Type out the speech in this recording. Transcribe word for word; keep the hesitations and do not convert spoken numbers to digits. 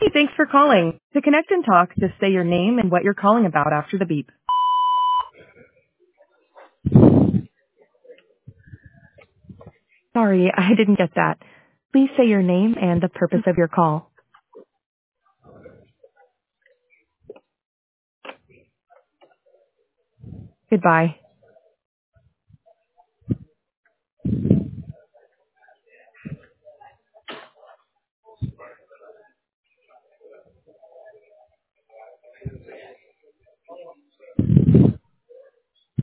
Thanks for calling. To connect and talk, just say your name and what you're calling about after the beep. Sorry, I didn't get that. Please say your name and the purpose of your call. Goodbye.